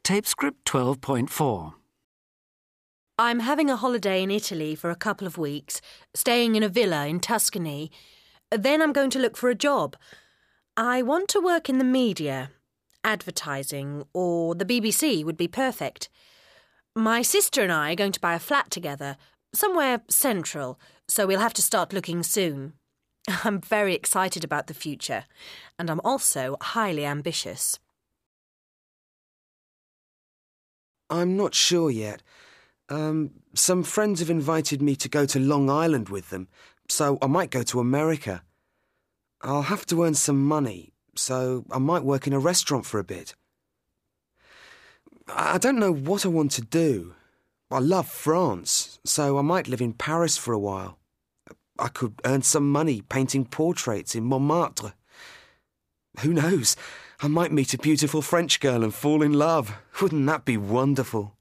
Tapescript 12.4. I'm having a holiday in Italy for a couple of weeks, staying in a villa in Tuscany. Then I'm going to look for a job. I want to work in the media. Advertising or the BBC would be perfect. My sister and I are going to buy a flat together, somewhere central, so we'll have to start looking soon. I'm very excited about the future, and I'm also highly ambitious. I'm not sure yet. Some friends have invited me to go to Long Island with them, so I might go to America. I'll have to earn some money, so I might work in a restaurant for a bit. I don't know what I want to do. I love France, so I might live in Paris for a while. I could earn some money painting portraits in Montmartre. Who knows? I might meet a beautiful French girl and fall in love. Wouldn't that be wonderful?